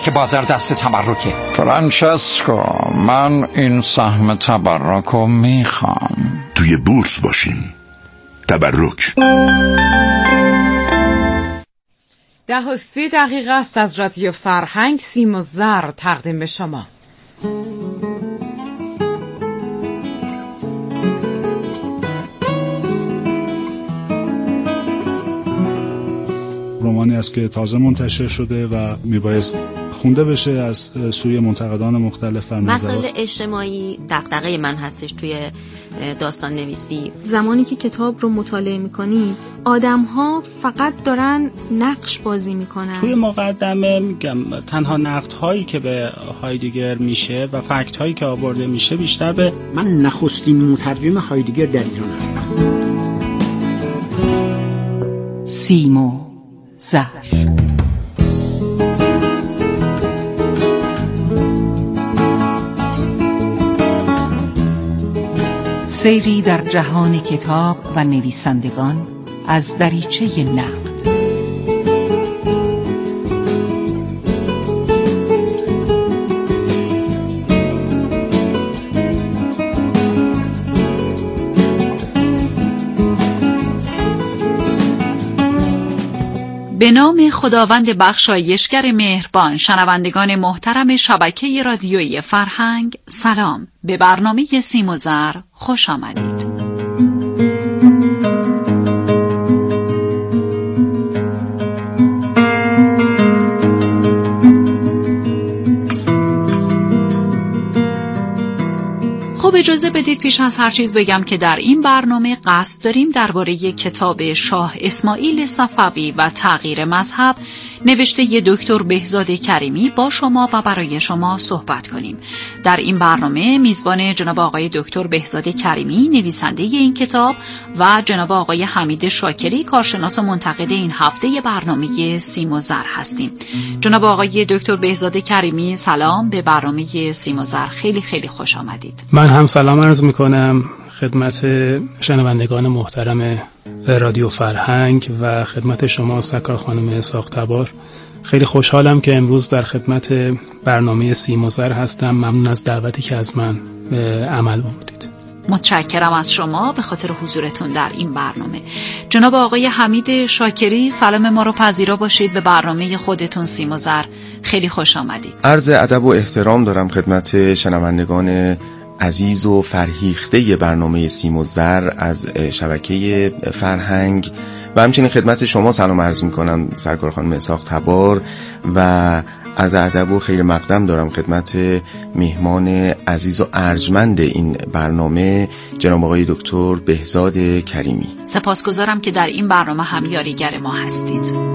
که بازار دست تبرکه. فرانچسکو، من این سهم تبرک رو میخوام. توی بورس باشین. تبرک. 10:30 است از رادیو فرهنگ. سیم و زر تقدیم به شما. رمانی است که تازه منتشر شده و میبایست خونده بشه از سوی منتقدان مختلف. مسائل اجتماعی دغدغه من هستش توی داستان نویسی. زمانی که کتاب رو مطالعه میکنید آدم‌ها فقط دارن نقش بازی میکنن. توی مقدمه میگم تنها نقدهایی که به هایدگر میشه و فکت‌هایی که آورده میشه بیشتر به من نخستین مترجم هایدگر در ایران هستم. سیم و زر. سیری در جهان کتاب و نویسندگان از دریچه نقد. به نام خداوند بخشایشگر مهربان. شنوندگان محترم شبکه رادیویی فرهنگ، سلام. به برنامه سیم و زر خوش آمدید. خب اجازه بدید پیش از هر چیز بگم که در این برنامه قصد داریم درباره کتاب شاه اسماعیل صفوی و تغییر مذهب نوشته ی دکتر بهزاد کریمی با شما و برای شما صحبت کنیم. در این برنامه میزبان جناب آقای دکتر بهزاد کریمی نویسنده این کتاب و جناب آقای حمید شاکری کارشناس و منتقد این هفته برنامه سیم و زر هستیم. جناب آقای دکتر بهزاد کریمی سلام، به برنامه سیم و زر خیلی خیلی خوش آمدید. من هم سلام عرض میکنم خدمت شنوندگان محترم رادیو فرهنگ و خدمت شما سرکار خانم اسحاق تبار. خیلی خوشحالم که امروز در خدمت برنامه سیم و زر هستم. ممنون از دعوتی که از من عمل بودید. متشکرم از شما به خاطر حضورتون در این برنامه. جناب آقای حمید شاکری سلام ما رو پذیرا باشید به برنامه خودتون سیم و زر. خیلی خوش آمدید. عرض ادب و احترام دارم خدمت شنوندگان عزیز و فرهیخته برنامه سیم و زر از شبکه فرهنگ و همچنین خدمت شما سلام عرض میکنم سرکار خانم اسحاق تبار و عرض ادب و خیر مقدم دارم خدمت مهمان عزیز و ارجمند این برنامه جناب آقای دکتر بهزاد کریمی. سپاسگزارم که در این برنامه هم یاریگر ما هستید.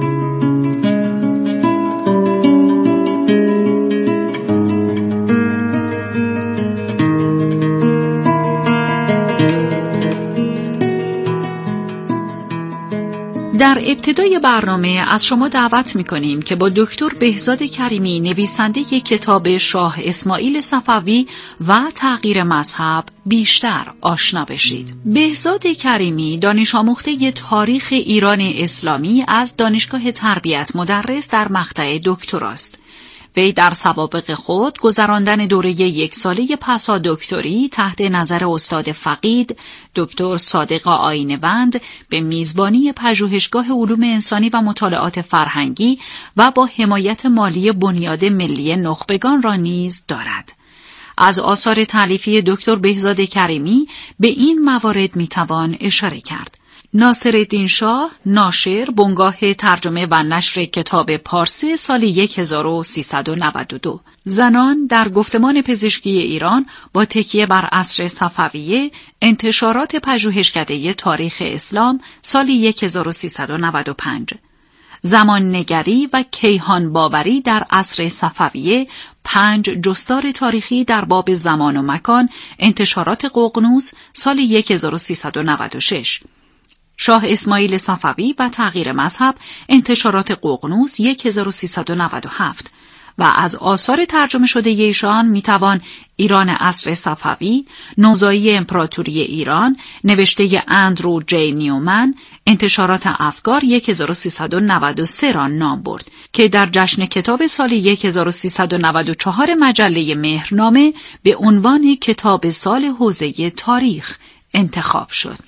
در ابتدای برنامه از شما دعوت می‌کنیم که با دکتر بهزاد کریمی نویسنده کتاب شاه اسماعیل صفوی و تغییر مذهب بیشتر آشنا بشید. بهزاد کریمی دانش آموخته تاریخ ایران اسلامی از دانشگاه تربیت مدرس در مقطع دکتراست. وی در سوابق خود گذراندن دوره 1 ساله پسا دکتری تحت نظر استاد فقید دکتر صادق آیین‌وند به میزبانی پژوهشگاه علوم انسانی و مطالعات فرهنگی و با حمایت مالی بنیاد ملی نخبگان را نیز دارد. از آثار تالیفی دکتر بهزاد کریمی به این موارد میتوان اشاره کرد: ناصرالدین شاه، ناشر، بنگاه ترجمه و نشر کتاب پارسی سال 1392. زنان در گفتمان پزشکی ایران با تکیه بر عصر صفویه، انتشارات پژوهشکده تاریخ اسلام سال 1395. زمان نگری و کیهان باوری در عصر صفویه، 5 جستار تاریخی در باب زمان و مکان، انتشارات ققنوس سال 1396. شاه اسماعیل صفوی و تغییر مذهب، انتشارات ققنوس 1397 و از آثار ترجمه شده ایشان میتوان ایران عصر صفوی، نوزایی امپراتوری ایران، نوشته اندرو جی نیومن، انتشارات افکار 1393 را نام برد که در جشن کتاب سال 1394 مجله مهرنامه به عنوان کتاب سال حوزه تاریخ انتخاب شد.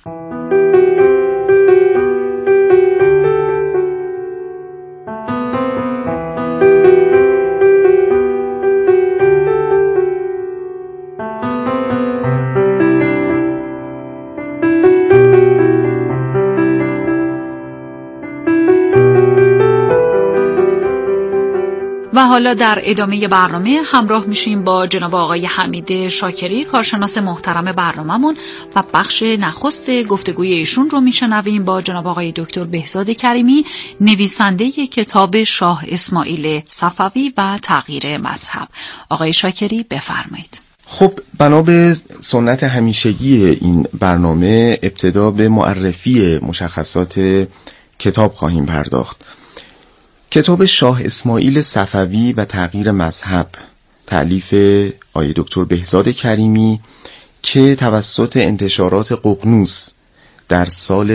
و حالا در ادامه برنامه همراه میشیم با جناب آقای حمید شاکری، کارشناس محترم برنامه‌مون، و بخش نخست گفتگوی ایشون رو میشنویم با جناب آقای دکتر بهزاد کریمی، نویسنده کتاب شاه اسماعیل صفوی و تغییر مذهب. آقای شاکری بفرمایید. خب بنا به سنت همیشگی این برنامه ابتدا به معرفی مشخصات کتاب خواهیم پرداخت. کتاب شاه اسماعیل صفوی و تغییر مذهب، تألیف آقای دکتر بهزاد کریمی که توسط انتشارات ققنوس در سال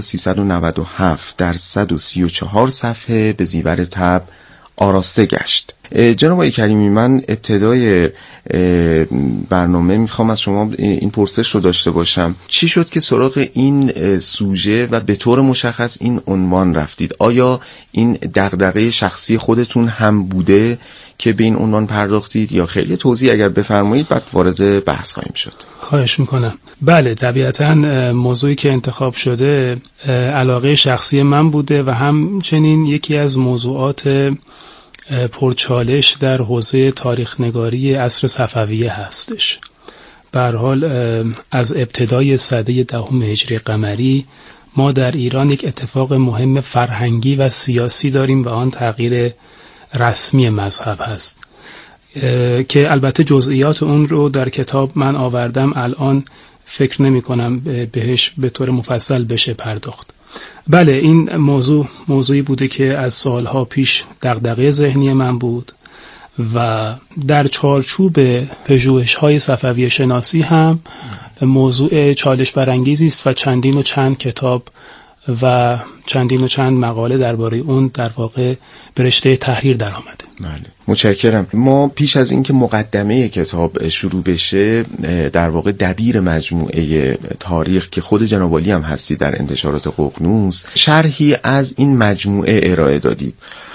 1397 در 134 صفحه به زیور طبع آراسته گشت. جناب آقای کریمی، من ابتدای برنامه میخوام از شما این پرسش رو داشته باشم: چی شد که سراغ این سوژه و به طور مشخص این عنوان رفتید؟ آیا این دغدغه شخصی خودتون هم بوده که به این عنوان پرداختید یا خیلی توضیح اگر بفرمایید بعد وارد بحث خواهیم شد؟ خواهش میکنم. بله، طبیعتاً موضوعی که انتخاب شده علاقه شخصی من بوده و همچنین یکی از موضوعات پرچالش در حوزه تاریخ نگاری عصر صفویه هستش. به هر حال از ابتدای سده دهم هجری قمری ما در ایران یک اتفاق مهم فرهنگی و سیاسی داریم و آن تغییر رسمی مذهب هست که البته جزئیات اون رو در کتاب من آوردم، الان فکر نمی کنم بهش به طور مفصل بشه پرداخت. بله، این موضوعی بوده که از سالها پیش دغدغه ذهنی من بود و در چارچوب پژوهش‌های صفویه شناسی هم موضوع چالش برانگیزی است و چندین و چند کتاب و چندین و چند مقاله درباره اون در واقع به رشته تحریر در آمده. بله، متشکرم. ما پیش از اینکه مقدمه کتاب شروع بشه، در واقع دبیر مجموعه تاریخ که خود جناب عالی هم هستی در انتشارات ققنوس، شرحی از این مجموعه ارائه دادید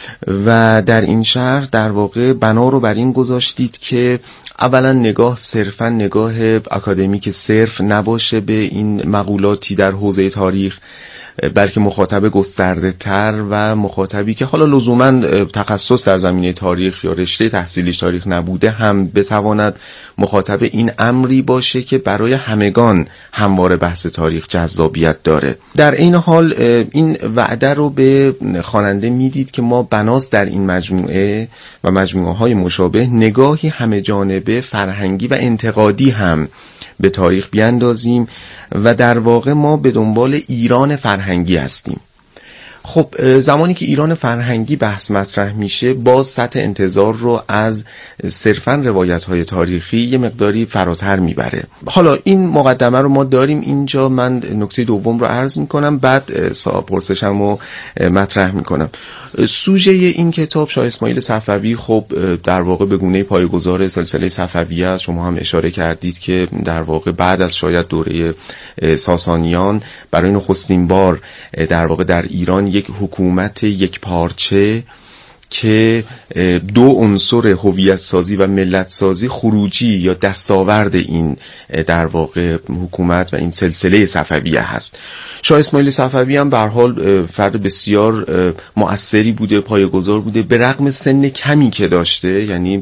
و در این شرح در واقع بنا رو بر این گذاشتید که اولا نگاه صرفا نگاه اکادمیک صرف نباشه به این مقولاتی در حوزه تاریخ، بلکه مخاطب گسترده تر و مخاطبی که حالا لزوما تخصص در زمینه تاریخ یا رشته تحصیلیش تاریخ نبوده هم بتواند مخاطب این امری باشه که برای همگان همواره بحث تاریخ جذابیت داره. در این حال این وعده رو به خواننده میدید که ما بناس در این مجموعه و مجموعه های مشابه نگاهی همه جانبه فرهنگی و انتقادی هم به تاریخ بیاندازیم و در واقع ما به دنبال ایران فرهنگی هستیم. خب زمانی که ایران فرهنگی بحث مطرح میشه، باز سطح انتظار رو از صرفاً روایت‌های تاریخی یه مقداری فراتر میبره. حالا این مقدمه رو ما داریم اینجا، من نکته دوم رو عرض میکنم، بعد پرسشم رو مطرح میکنم. سوژه این کتاب شاه اسماعیل صفوی خب در واقع به گونه پایه‌گذار سلسله صفویه است. شما هم اشاره کردید که در واقع بعد از شاید دوره ساسانیان برای نخستین بار در واقع در ایران یک حکومت یک پارچه که دو عنصر هویت سازی و ملت سازی خروجی یا دستاورد این در واقع حکومت و این سلسله صفویه هست. شاه اسماعیل صفوی هم به هر حال فرد بسیار مؤثری بوده، پایه‌گذار بوده، به رغم سن کمی که داشته، یعنی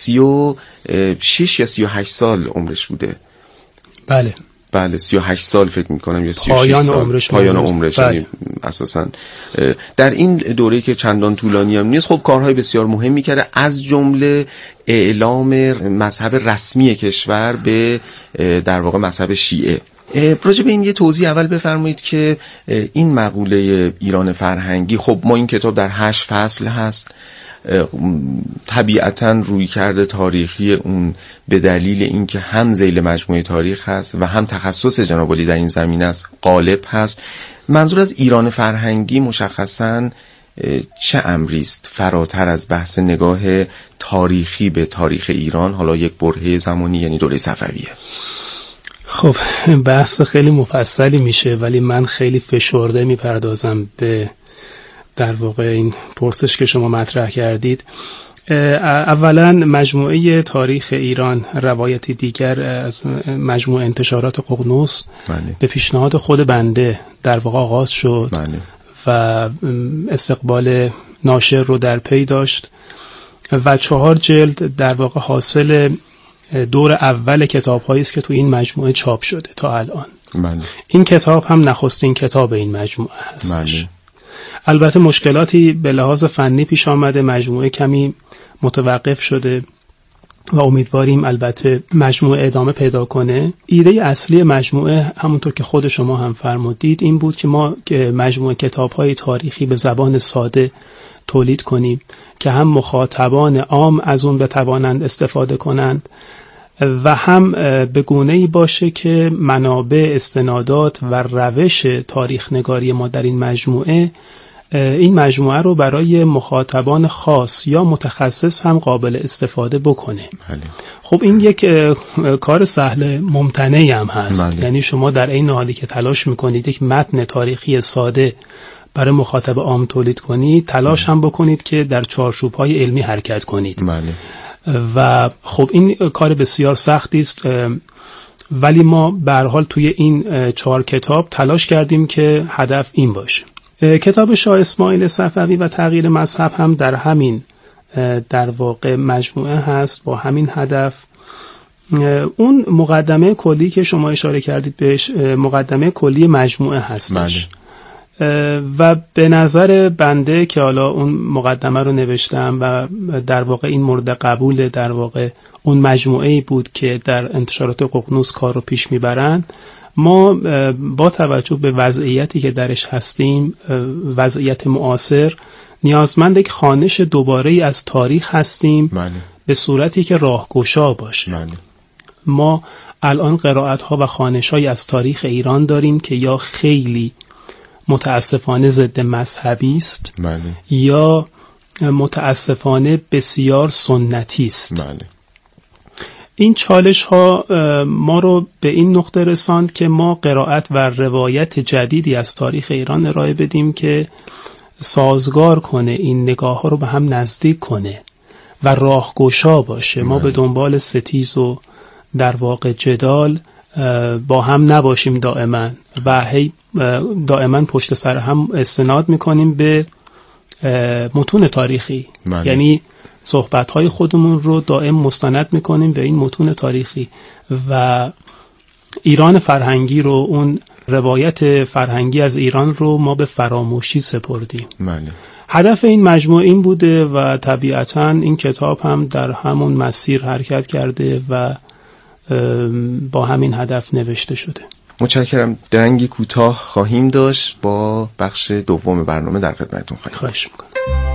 36 یا 38 سال عمرش بوده. بله 38 سال فکر میکنم یا 36 سال پایان عمرش. یعنی اساسا در این دوره که چندان طولانی هم نیست، خب کارهای بسیار مهمی کرده، از جمله اعلام مذهب رسمی کشور به در واقع مذهب شیعه. راجع به این یه توضیح اول بفرمایید که این مقوله ایران فرهنگی، خب ما این کتاب در 8 فصل هست طبیعتاً رویکرد تاریخی اون به دلیل اینکه هم ذیل مجموعه تاریخ هست و هم تخصص جناب علی در این زمینه است غالب هست. منظور از ایران فرهنگی مشخصاً چه امری است فراتر از بحث نگاه تاریخی به تاریخ ایران، حالا یک برهه زمانی یعنی دوره صفویه؟ خب بحث خیلی مفصلی میشه، ولی من خیلی فشرده میپردازم به در واقع این پرسش که شما مطرح کردید. اولا مجموعه تاریخ ایران روایتی دیگر از مجموعه انتشارات ققنوس به پیشنهاد خود بنده در واقع آغاز شد و استقبال ناشر رو در پی داشت و 4 جلد در واقع حاصل دور اول کتاب‌هایی است که تو این مجموعه چاپ شده تا الان. این کتاب هم نخستین کتاب این مجموعه هستش. البته مشکلاتی به لحاظ فنی پیش آمده، مجموعه کمی متوقف شده و امیدواریم البته مجموعه ادامه پیدا کنه. ایده اصلی مجموعه همونطور که خود شما هم فرمودید این بود که ما مجموعه کتاب‌های تاریخی به زبان ساده تولید کنیم که هم مخاطبان عام از اون بتوانند استفاده کنند و هم به گونه‌ای باشه که منابع، استنادات و روش تاریخ نگاری ما در این مجموعه رو برای مخاطبان خاص یا متخصص هم قابل استفاده بکنه. خب این یک کار سهل ممتنعی هم هست. یعنی شما در این حالی که تلاش میکنید یک متن تاریخی ساده برای مخاطب عام تولید کنید، تلاش هم بکنید که در چارچوب‌های علمی حرکت کنید. و خب این کار بسیار سختی است، ولی ما به هر حال توی این 4 کتاب تلاش کردیم که هدف این باشه. کتاب شاه اسماعیل صفوی و تغییر مذهب هم در همین در واقع مجموعه هست با همین هدف. اون مقدمه کلی که شما اشاره کردید بهش مقدمه کلی مجموعه هستش و به نظر بنده که حالا اون مقدمه رو نوشتم و در واقع این مورد قبول در واقع اون مجموعه‌ای بود که در انتشارات ققنوس کار رو پیش میبرن. ما با توجه به وضعیتی که درش هستیم، وضعیت معاصر، نیازمند یک خوانش دوباره از تاریخ هستیم به صورتی که راهگشا باشه. ما الان قرائت‌ها و خوانش‌های از تاریخ ایران داریم که یا خیلی متاسفانه ضد مذهبی است یا متاسفانه بسیار سنتی است. این چالش ها ما رو به این نقطه رساند که ما قرائت و روایت جدیدی از تاریخ ایران ارائه بدیم که سازگار کنه، این نگاه ها رو به هم نزدیک کنه و راهگشا باشه. ما به دنبال ستیز و در واقع جدال با هم نباشیم دائما و هی دائما پشت سر هم استناد میکنیم به متون تاریخی. یعنی صحبت‌های خودمون رو دائم مستند میکنیم به این متون تاریخی و ایران فرهنگی رو، اون روایت فرهنگی از ایران رو ما به فراموشی سپردیم. هدف این مجموعه این بوده و طبیعتاً این کتاب هم در همون مسیر حرکت کرده و با همین هدف نوشته شده. متشکرم. درنگی کوتاه خواهیم داشت، با بخش دوم برنامه در خدمتتون خواهش میکنم.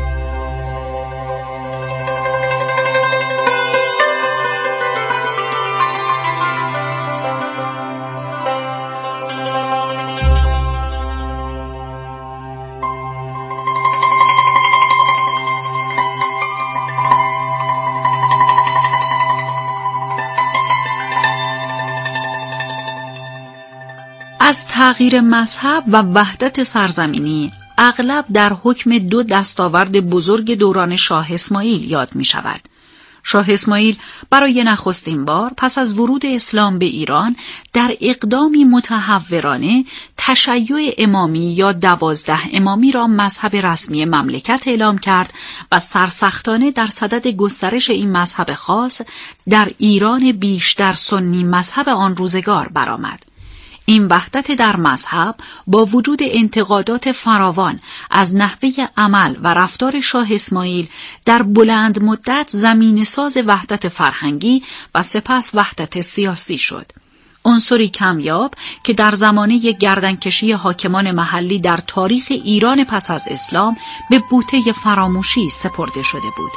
از تغییر مذهب و وحدت سرزمینی اغلب در حکم 2 دستاورد بزرگ دوران شاه اسماعیل یاد می شود. شاه اسماعیل برای نخستین بار پس از ورود اسلام به ایران در اقدامی متحورانه تشیع امامی یا 12 امامی را مذهب رسمی مملکت اعلام کرد و سرسختانه در صدد گسترش این مذهب خاص در ایران بیشتر سنی مذهب آن روزگار برآمد. این وحدت در مذهب با وجود انتقادات فراوان از نحوه عمل و رفتار شاه اسماعیل در بلند مدت زمینه‌ساز وحدت فرهنگی و سپس وحدت سیاسی شد. عنصری کمیاب که در زمانه گردنکشی حاکمان محلی در تاریخ ایران پس از اسلام به بوته فراموشی سپرده شده بود.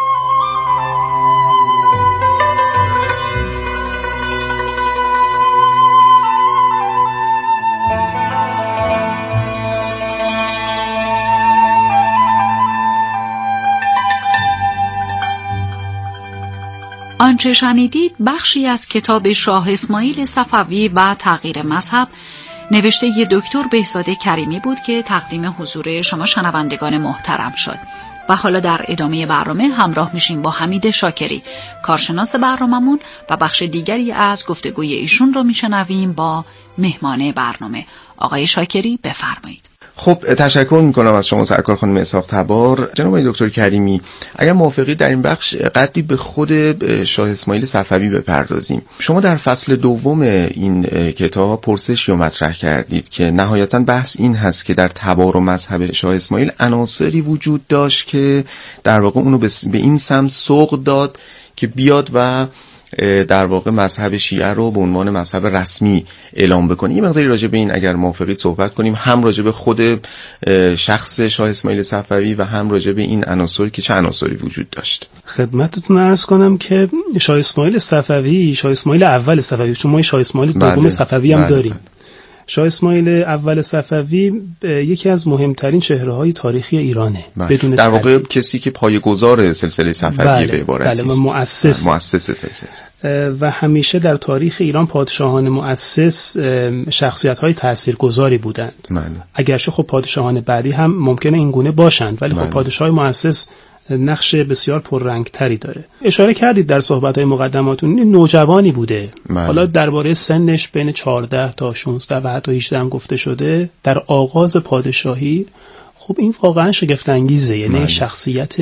آنچه شنیدید بخشی از کتاب شاه اسماعیل صفوی و تغییر مذهب نوشته ی دکتر بهزاد کریمی بود که تقدیم حضور شما شنوندگان محترم شد. و حالا در ادامه برنامه همراه میشیم با حمید شاکری، کارشناس برناممون، و بخش دیگری از گفتگوی ایشون رو میشنویم با مهمان برنامه. آقای شاکری بفرمایید. خب تشکر میکنم از شما سرکار خانم اسحاق تبار. جناب دکتر کریمی، اگر موافقی در این بخش قدری به خود شاه اسماعیل صفوی بپردازیم. شما در فصل دوم این کتاب پرسشی رو مطرح کردید که نهایتاً بحث این هست که در تبار و مذهب شاه اسماعیل عناصری وجود داشت که در واقع اونو به این سمت سوق داد که بیاد و در واقع مذهب شیعه رو به عنوان مذهب رسمی اعلام بکنه. یه مقداری راجع به این اگر موافقید صحبت کنیم، هم راجع به خود شخص شاه اسماعیل صفوی و هم راجع به این عناصری که چه عناصری وجود داشت. خدمتتون عرض کنم که شاه اسماعیل صفوی، شاه اسماعیل اول صفوی، چون ما شاه اسماعیل دوم صفوی هم داریم. شاه اسماعیل اول صفوی یکی از مهمترین چهره‌های تاریخی ایرانه. بدون در واقع کسی که پایه‌گذار سلسله صفویه به عبارتی است. مؤسس سلسله و همیشه در تاریخ ایران پادشاهان مؤسس شخصیت‌های تاثیرگذاری بودند. اگرچه خب پادشاهان بعدی هم ممکنه این گونه باشند، ولی خب پادشاه مؤسس نقش بسیار پررنگتری داره. اشاره کردید در صحبت‌های مقدماتون نوجوانی بوده. حالا درباره سنش بین 14 تا 16 و حتی 18 هم گفته شده. در آغاز پادشاهی خب این واقعا شگفت انگیزه، یعنی شخصیت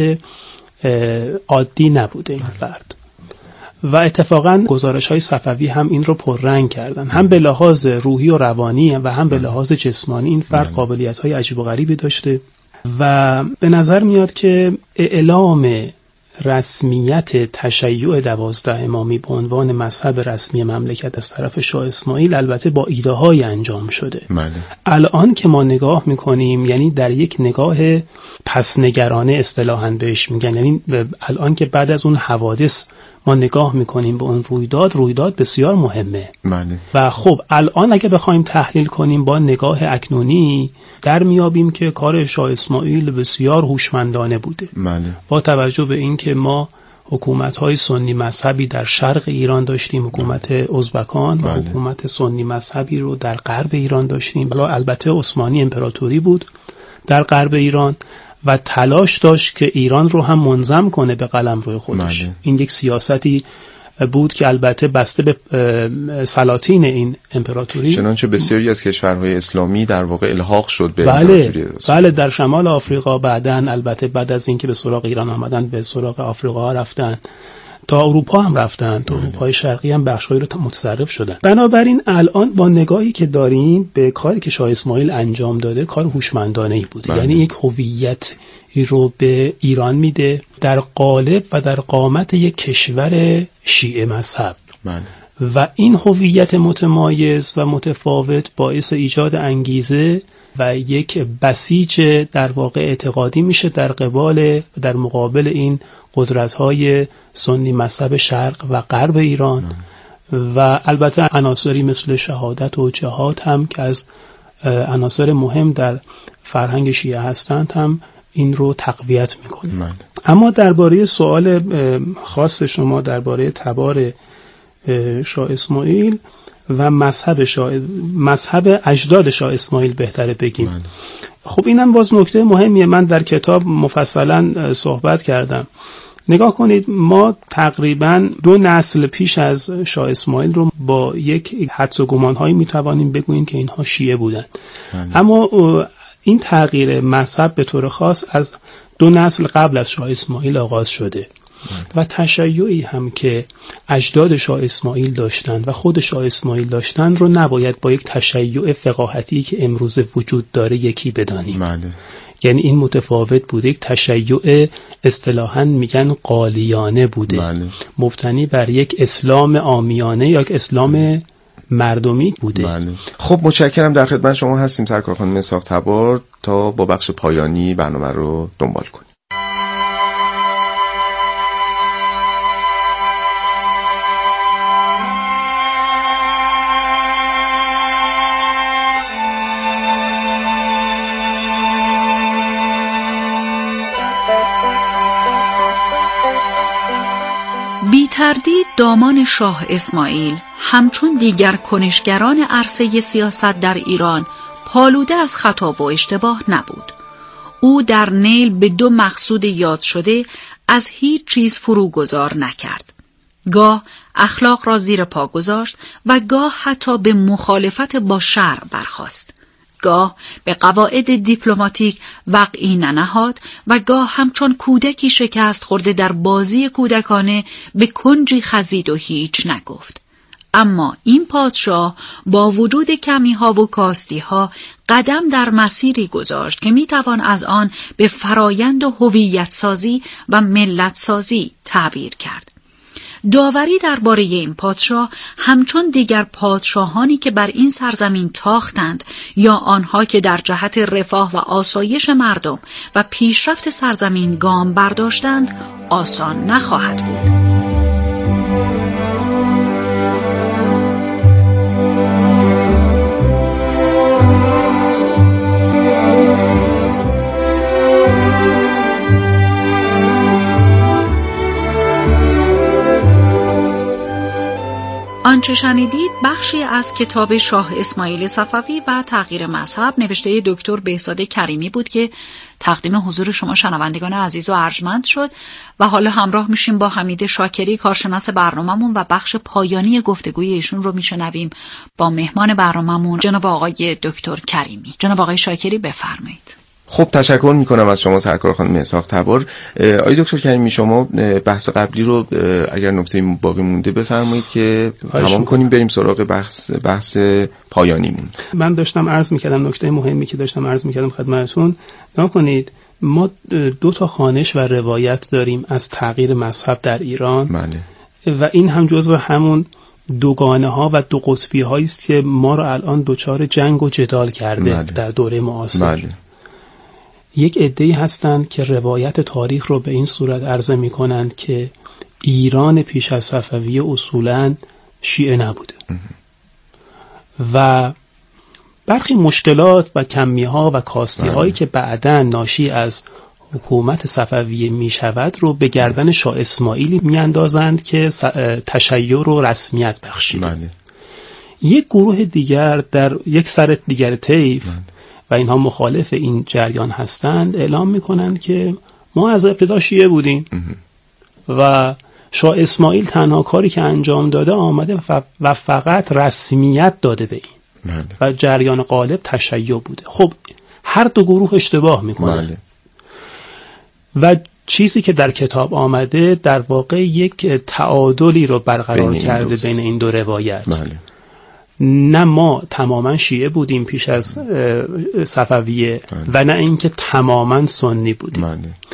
عادی نبوده این فرد. و اتفاقا گزارش‌های صفوی هم این رو پررنگ کردن، هم به لحاظ روحی و روانی و هم به لحاظ جسمانی این فرد قابلیت‌های عجیب و غریبی داشته. و به نظر میاد که اعلام رسمیت تشیع 12 امامی به عنوان مذهب رسمی مملکت از طرف شاه اسماعیل البته با ایده‌های انجام شده. الان که ما نگاه میکنیم، یعنی در یک نگاه پسنگرانه اصطلاحاً بهش میگن، یعنی الان که بعد از اون حوادث ما نگاه میکنیم به اون رویداد بسیار مهمه. و خب الان اگه بخوایم تحلیل کنیم با نگاه اکنونی، در میابیم که کار شاه اسماعیل بسیار هوشمندانه بوده. با توجه به این که ما حکومت‌های سنی مذهبی در شرق ایران داشتیم، حکومت ازبکان و حکومت سنی مذهبی رو در غرب ایران داشتیم. البته عثمانی امپراتوری بود در غرب ایران و تلاش داشت که ایران رو هم منظم کنه به قلمرو خودش. این یک سیاستی بود که البته بسته به سلاطین این امپراتوری، چنانچه بسیاری از کشورهای اسلامی در واقع الحاق شد به امپراتوری. بله در شمال آفریقا بعدن، البته بعد از اینکه به سراغ ایران آمدن به سراغ آفریقا رفتن، تا اروپا هم رفتن، تا اروپای شرقی هم بخشایی رو متصرف شدن. بنابراین الان با نگاهی که داریم به کاری که شاه اسماعیل انجام داده، کار هوشمندانه‌ای بوده. یعنی یک هویت رو به ایران میده در قالب و در قامت یک کشور شیعه مذهب. و این هویت متمایز و متفاوت باعث ایجاد انگیزه و یک بسیج در واقع اعتقادی میشه در مقابل این قدرت‌های سنی مذهب شرق و غرب ایران. و البته عناصری مثل شهادت و جهاد هم که از عناصر مهم در فرهنگ شیعه هستند هم این رو تقویت میکنه. اما درباره سوال خاص شما درباره تبار شاه اسماعیل و مذهب اجداد شاه اسماعیل بهتره بگیم. خب اینم باز نکته مهمیه، من در کتاب مفصلا صحبت کردم. نگاه کنید، ما تقریبا 2 نسل پیش از شاه اسماعیل رو با یک حدس و گمان‌هایی میتوانیم بگوییم که اینها شیعه بودند. اما این تغییر مذهب به طور خاص از 2 نسل قبل از شاه اسماعیل آغاز شده و تشیعی هم که اجداد شاه اسماعیل داشتند و خود شاه اسماعیل داشتند رو نباید با یک تشیع فقاهتی که امروز وجود داره یکی بدانیم. یعنی این متفاوت بوده. یک تشیع اصطلاحاً میگن قالیانه بوده، مبتنی بر یک اسلام عامیانه یا یک اسلام مردمی بوده. بله. خب متشکرم، در خدمت شما هستیم سرکار خانم اسحاق تبار تا با بخش پایانی برنامه رو دنبال کنیم. بی تردید دامان شاه اسماعیل همچون دیگر کنشگران عرصه سیاست در ایران پالوده از خطا و اشتباه نبود. او در نیل به دو مقصود یاد شده از هیچ چیز فروگذار نکرد. گاه اخلاق را زیر پا گذاشت و گاه حتی به مخالفت با شرع برخاست. گاه به قواعد دیپلماتیک وقعی ننهاد و گاه همچون کودکی شکست خورده در بازی کودکانه به کنجی خزید و هیچ نگفت. اما این پادشاه با وجود کمی‌ها و کاستی‌ها قدم در مسیری گذاشت که میتوان از آن به فرایند هویت سازی و ملت سازی تعبیر کرد. داوری درباره این پادشاه همچون دیگر پادشاهانی که بر این سرزمین تاختند یا آنها که در جهت رفاه و آسایش مردم و پیشرفت سرزمین گام برداشتند آسان نخواهد بود. آنچه شنیدید بخشی از کتاب شاه اسماعیل صفوی و تغییر مذهب نوشته دکتر بهزاد کریمی بود که تقدیم حضور شما شنوندگان عزیز و ارجمند شد و حالا همراه میشیم با حمید شاکری کارشناس برنامه‌مون و بخش پایانی گفتگوی ایشون رو میشنویم با مهمان برنامه‌مون جناب آقای دکتر کریمی. جناب آقای شاکری بفرمایید. خب تشکر میکنم از شما سرکار خانم اسحاق تبار. آقای دکتر کریمی شما بحث قبلی رو اگر نکته باقی مونده بفرمایید که تمام کنیم بریم سراغ بحث پایانیمون. من داشتم عرض میکردم نکته مهمی که داشتم عرض میکردم خدمتتون نگاه کنید. ما 2 تا خوانش و روایت داریم از تغییر مذهب در ایران. بله. و این هم جزو همون دوگانه ها و دو قطبی هایی است که ما رو الان دچار جنگ و جدال کرده. بله. در دوره معاصر. بله. یک عده‌ای هستند که روایت تاریخ رو به این صورت عرضه می کنند که ایران پیش از صفویه اصولاً شیعه نبوده و برخی مشکلات و کمی‌ها و کاستی‌هایی که بعداً ناشی از حکومت صفویه می شود رو به گردن شاه اسماعیلی می اندازند که تشیع رو رسمیت بخشید. یک گروه دیگر در یک سر دیگر طیف و اینها مخالف این جریان هستند اعلام میکنند که ما از ابتدا شیعه بودیم و شاه اسماعیل تنها کاری که انجام داده آمده و فقط رسمیت داده به این و جریان غالب تشیع بوده. خب هر دو گروه اشتباه میکنند و چیزی که در کتاب آمده در واقع یک تعادلی رو برقرار کرده بین این دو روایت. نه ما تماما شیعه بودیم پیش از صفویه و نه اینکه تماما سنی بودیم.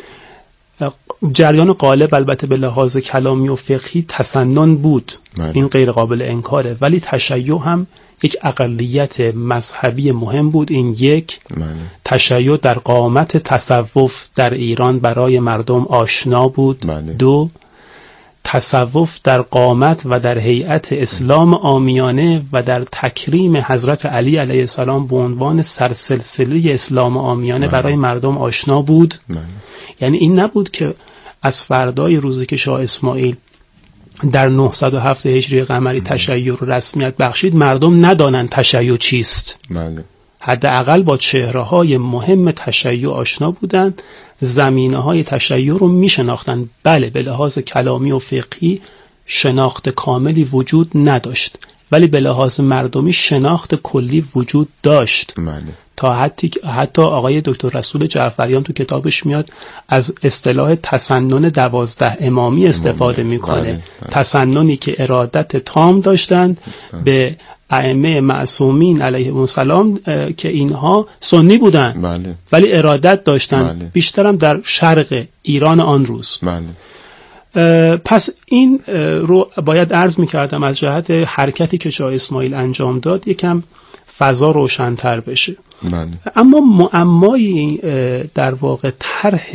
جریان غالب البته به لحاظ کلامی و فقهی تسنن بود. این غیر قابل انکاره، ولی تشیع هم یک اقلیت مذهبی مهم بود. این یک تشیع در قامت تصوف در ایران برای مردم آشنا بود. 2 تصوف در قامت و در هیئت اسلام عامیانه و در تکریم حضرت علی علیه السلام به عنوان سرسلسله اسلام عامیانه برای مردم آشنا بود. یعنی این نبود که از فردای روزی که شاه اسماعیل در 907 هجری قمری تشیع رو رسمیت بخشید مردم ندانند تشیع چیست. حداقل با چهره‌های مهم تشیع آشنا بودند، زمینه‌های تشیع رو می‌شناختند. بله به لحاظ کلامی و فقهی شناخت کاملی وجود نداشت، ولی به لحاظ مردمی شناخت کلی وجود داشت. تا حتی آقای دکتر رسول جعفریان تو کتابش میاد از اصطلاح تسنن 12 امامی استفاده میکنه. تسننی که ارادت تام داشتند به ائمه معصومین علیهم السلام که اینها سنی بودند ولی ارادت داشتند بیشترم در شرق ایران آن روز. پس این رو باید عرض می‌کردم از جهت حرکتی که شاه اسماعیل انجام داد یکم فضا روشن‌تر بشه. بله. اما معمایی در واقع طرح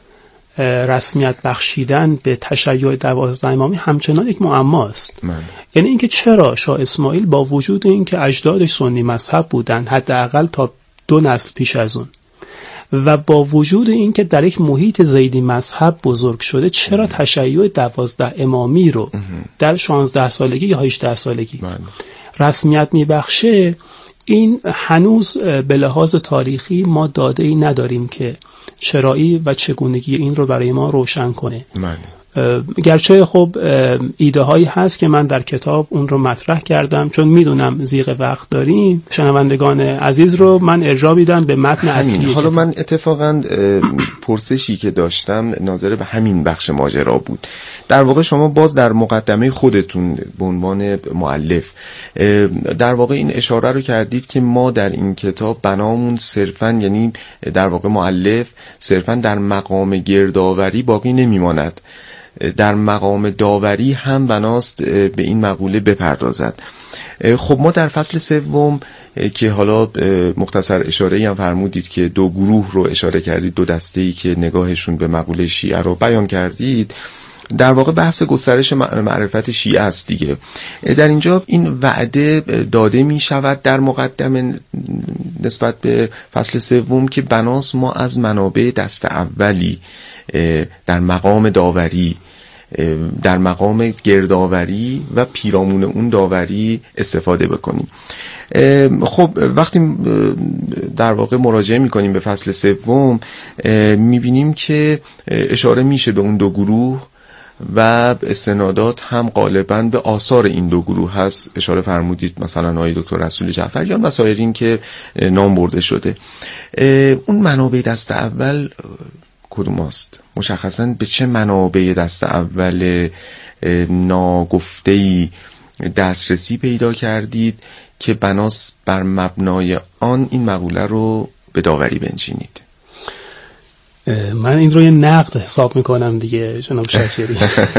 رسمیت بخشیدن به تشیع 12 امامی همچنان یک معماست. یعنی اینکه چرا شاه اسماعیل با وجود اینکه اجدادش سنی مذهب بودن حداقل تا 2 نسل پیش از اون و با وجود اینکه در یک محیط زیدی مذهب بزرگ شده چرا تشیع 12 امامی رو در 16 سالگی یا 18 سالگی رسمیت میبخشه، این هنوز به لحاظ تاریخی ما داده‌ای نداریم که چرایی و چگونگی این رو برای ما روشن کنه. گرچه خب ایده هایی هست که من در کتاب اون رو مطرح کردم، چون میدونم زیغ وقت داریم. شنوندگان عزیز رو من ارجاع میدم به متن اصلی. حالا من اتفاقا پرسشی که داشتم ناظر به همین بخش ماجرا بود. در واقع شما باز در مقدمه خودتون به عنوان مؤلف در واقع این اشاره رو کردید که ما در این کتاب بنامون صرفا، یعنی در واقع مؤلف صرفا در مقام گردآوری باقی نمیماند، در مقام داوری هم بناست به این مقوله بپردازد. خب ما در فصل 3 که حالا مختصر اشاره‌ای هم فرمودید که 2 گروه رو اشاره کردید، 2 دسته‌ای که نگاهشون به مقوله شیعه رو بیان کردید، در واقع بحث گسترش معرفت شیعه است دیگه. در اینجا این وعده داده می شود در مقدمه نسبت به فصل 3 که بناس ما از منابع دست اولی در مقام داوری، در مقام گردآوری و پیرامون اون داوری استفاده بکنیم. خب وقتی در واقع مراجعه میکنیم به فصل 3 میبینیم که اشاره میشه به اون 2 گروه و استنادات هم غالباً به آثار این 2 گروه هست. اشاره فرمودید مثلا آقای دکتر رسول جعفریان و سایرین که نام برده شده. اون منابع دست اول کدوم است؟ مشخصاً به چه منابع دست اول ناگفته‌ای دسترسی پیدا کردید که بناس بر مبنای آن این مقوله رو به داوری بنشینید؟ من این رو یه نقد حساب میکنم دیگه جناب شاکری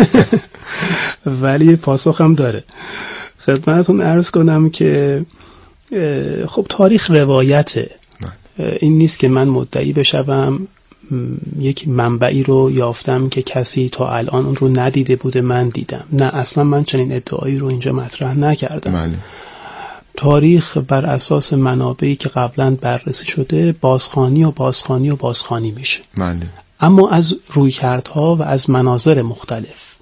ولی پاسخ هم داره. خدمتتون عرض کنم که خب تاریخ روایته. این نیست که من مدعی بشم یک منبعی رو یافتم که کسی تا الان اون رو ندیده بوده من دیدم. نه، اصلا من چنین ادعایی رو اینجا مطرح نکردم. تاریخ بر اساس منابعی که قبلا بررسی شده بازخوانی میشه. اما از رویکردها و از مناظر مختلف.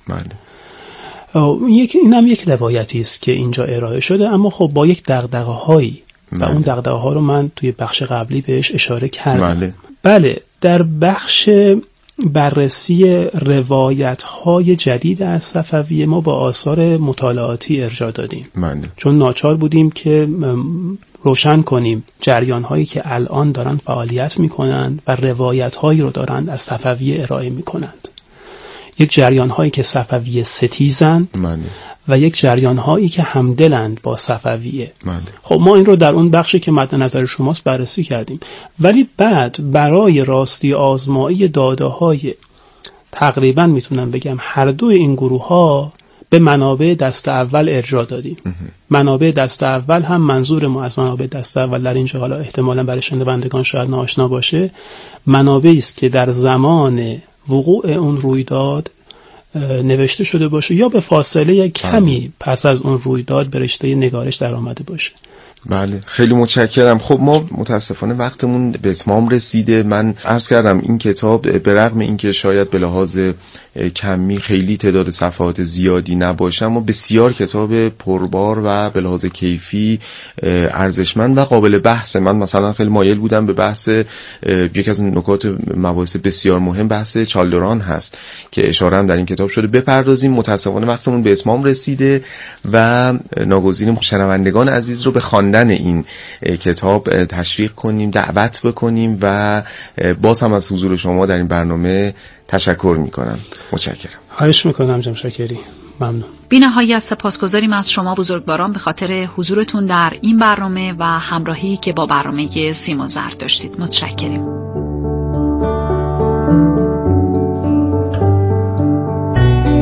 اینم یک روایتی است که اینجا ارائه شده، اما خب با یک دغدغه‌هایی و اون دغدغه‌ها رو من توی بخش قبلی بهش اشاره کردم. بله، در بخش بررسی روایت‌های جدید از صفویه ما با آثار مطالعاتی ارجاع دادیم. چون ناچار بودیم که روشن کنیم جریان‌هایی که الان دارن فعالیت می‌کنند و روایت‌هایی رو دارند از صفویه ارائه می‌کنند. یک جریان‌هایی که صفویه ستیزند و یک جریان‌هایی که همدلند با صفویه. خب ما این رو در اون بخشی که مد نظر شماست بررسی کردیم، ولی بعد برای راستی آزمایی داده‌های تقریبا میتونم بگم هر دوی این گروه‌ها به منابع دست اول ارجاع دادیم. منابع دست اول هم منظور ما از منابع دست اول در اینجا، حالا احتمالاً برای شنوندگان شاید ناآشنا باشه، منابعی است که در زمان وقوع اون رویداد نوشته شده باشه یا به فاصله کمی پس از اون رویداد به رشته نگارش در آمده باشه. بله، خیلی متشکرم. خب ما متاسفانه وقتمون به اتمام رسیده. من عرض کردم این کتاب به رغم اینکه شاید به لحاظ کمی خیلی تعداد صفحات زیادی نباشه، اما بسیار کتاب پربار و به لحاظ کیفی ارزشمند و قابل بحث. من مثلا خیلی مایل بودم به بحث یکی از نکات مباحث بسیار مهم، بحث چالدران هست که اشاره هم در این کتاب شده، بپردازیم. متاسفانه وقتمون به اتمام رسیده و ناگزیریم شنوندگان عزیز رو به خواندن این کتاب تشویق کنیم، دعوت بکنیم و باز هم از حضور شما در این برنامه تشکر میکنم. متشکرم. خواهش میکنم جناب شاکری. ممنون. بی‌نهایت سپاسگزاریم از شما بزرگواران به خاطر حضورتون در این برنامه و همراهی که با برنامه سیم و زر داشتید. متشکریم.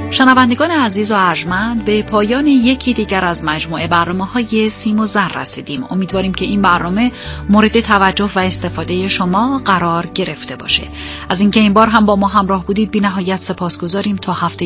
شنوندگان عزیز و ارجمند، به پایان یکی دیگر از مجموعه برنامه‌های سیم و زر رسیدیم. امیدواریم که این برنامه مورد توجه و استفاده شما قرار گرفته باشه. از اینکه این بار هم با ما همراه بودید بی‌نهایت سپاسگزاریم. تا هفته